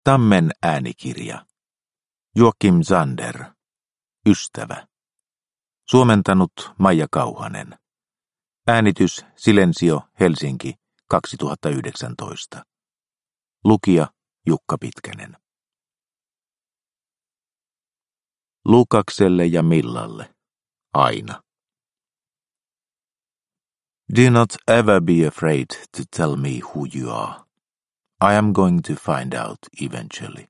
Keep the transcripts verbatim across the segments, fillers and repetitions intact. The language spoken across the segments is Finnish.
Tammen äänikirja. Joakim Zander. Ystävä. Suomentanut Maija Kauhanen. Äänitys Silensio Helsinki kaksituhattayhdeksäntoista. Lukija Jukka Pitkänen. Lukakselle ja Millalle. Aina. Do not ever be afraid to tell me who you are. I am going to find out eventually.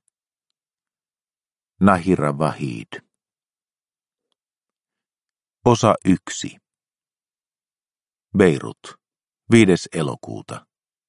Nahira Vahid. Osa yksi. Beirut. viides elokuuta.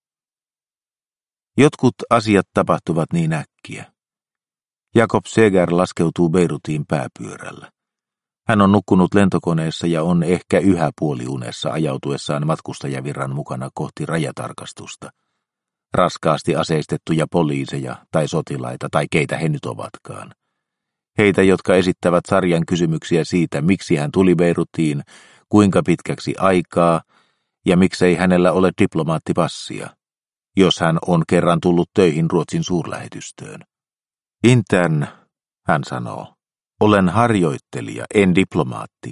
Jotkut asiat tapahtuvat niin äkkiä. Jakob Seger laskeutuu Beirutiin pääpyörällä. Hän on nukkunut lentokoneessa ja on ehkä yhä puoliunessa ajautuessaan matkustajavirran mukana kohti rajatarkastusta. Raskaasti aseistettuja poliiseja tai sotilaita tai keitä he nyt ovatkaan. Heitä, jotka esittävät sarjan kysymyksiä siitä, miksi hän tuli Beirutiin, kuinka pitkäksi aikaa ja miksei hänellä ole diplomaattipassia, jos hän on kerran tullut töihin Ruotsin suurlähetystöön. Intern, hän sanoo, olen harjoittelija, en diplomaatti.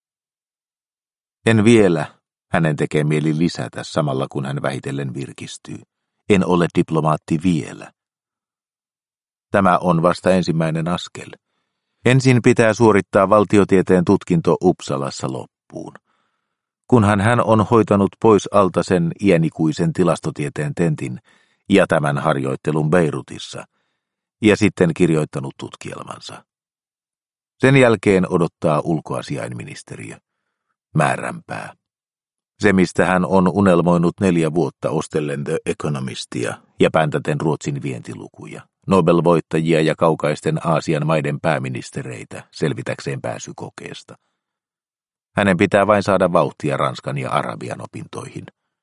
En vielä, hänen tekee mieli lisätä samalla kun hän vähitellen virkistyy. En ole diplomaatti vielä. Tämä on vasta ensimmäinen askel. Ensin pitää suorittaa valtiotieteen tutkinto Uppsalassa loppuun. Kunhan hän on hoitanut pois alta sen iänikuisen tilastotieteen tentin ja tämän harjoittelun Beirutissa, ja sitten kirjoittanut tutkielmansa. Sen jälkeen odottaa ulkoasiainministeriö. Määränpää. Se, mistä hän on unelmoinut neljä vuotta ostellen The Economistia ja päntäten Ruotsin vientilukuja, Nobel-voittajia ja kaukaisten Aasian maiden pääministereitä selvitäkseen pääsykokeesta. Hänen pitää vain saada vauhtia Ranskan ja Arabian opintoihin.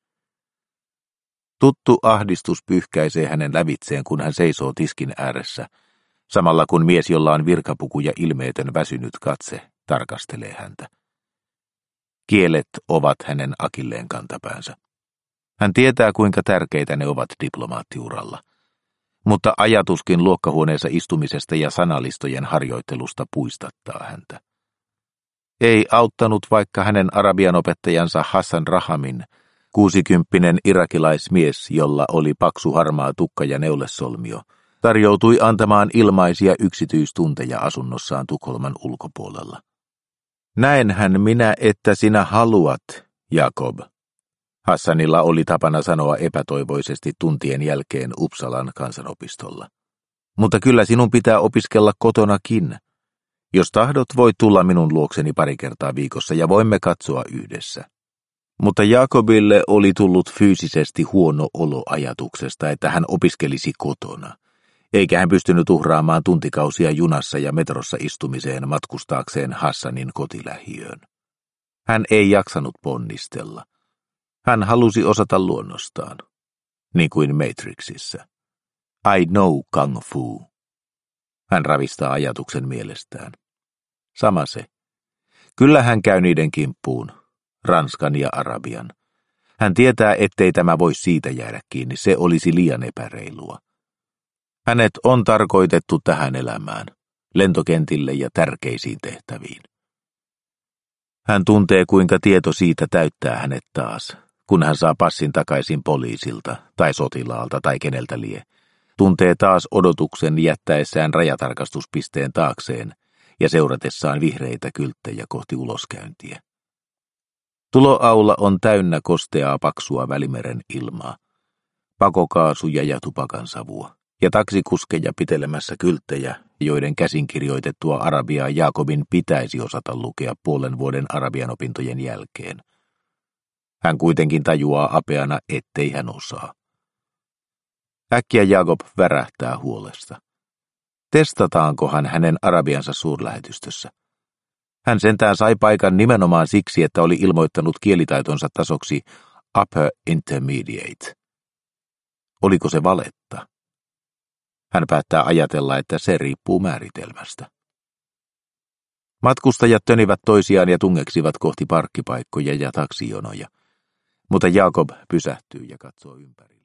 Tuttu ahdistus pyyhkäisee hänen lävitseen, kun hän seisoo tiskin ääressä, samalla kun mies, jolla on virkapuku ja ilmeetön väsynyt katse, tarkastelee häntä. Kielet ovat hänen akilleen kantapäänsä. Hän tietää, kuinka tärkeitä ne ovat diplomaattiuralla, mutta ajatuskin luokkahuoneessa istumisesta ja sanalistojen harjoittelusta puistattaa häntä. Ei auttanut, vaikka hänen arabian opettajansa Hassan Rahamin, kuusikymppinen irakilaismies, jolla oli paksu harmaa tukka ja neulesolmio, tarjoutui antamaan ilmaisia yksityistunteja asunnossaan Tukholman ulkopuolella. Näenhän minä, että sinä haluat, Jakob. Hassanilla oli tapana sanoa epätoivoisesti tuntien jälkeen Uppsalan kansanopistolla. Mutta kyllä sinun pitää opiskella kotonakin. Jos tahdot, voit tulla minun luokseni pari kertaa viikossa ja voimme katsoa yhdessä. Mutta Jakobille oli tullut fyysisesti huono olo ajatuksesta, että hän opiskelisi kotona. Eikä hän pystynyt uhraamaan tuntikausia junassa ja metrossa istumiseen matkustaakseen Hassanin kotilähiöön. Hän ei jaksanut ponnistella. Hän halusi osata luonnostaan, niin kuin Matrixissa. I know kung fu. Hän ravistaa ajatuksen mielestään. Sama se. Kyllä hän käy niiden kimppuun, Ranskan ja Arabian. Hän tietää, ettei tämä voi siitä jäädä kiinni, se olisi liian epäreilua. Hänet on tarkoitettu tähän elämään, lentokentille ja tärkeisiin tehtäviin. Hän tuntee, kuinka tieto siitä täyttää hänet taas, kun hän saa passin takaisin poliisilta tai sotilaalta tai keneltä lie. Tuntee taas odotuksen jättäessään rajatarkastuspisteen taakseen ja seuratessaan vihreitä kylttejä kohti uloskäyntiä. Tuloaula on täynnä kosteaa paksua Välimeren ilmaa, pakokaasuja ja tupakansavua, ja taksikuskeja pitelemässä kylttejä, joiden käsinkirjoitettua arabiaa Jakobin pitäisi osata lukea puolen vuoden arabian opintojen jälkeen. Hän kuitenkin tajuaa apeana, ettei hän osaa. Äkkiä Jakob värähtää huolesta. Testataankohan hänen arabiansa suurlähetystössä? Hän sentään sai paikan nimenomaan siksi, että oli ilmoittanut kielitaitonsa tasoksi Upper Intermediate. Oliko se valetta? Hän päättää ajatella, että se riippuu määritelmästä. Matkustajat tönivät toisiaan ja tungeksivat kohti parkkipaikkoja ja taksijonoja, mutta Jakob pysähtyy ja katsoo ympäri.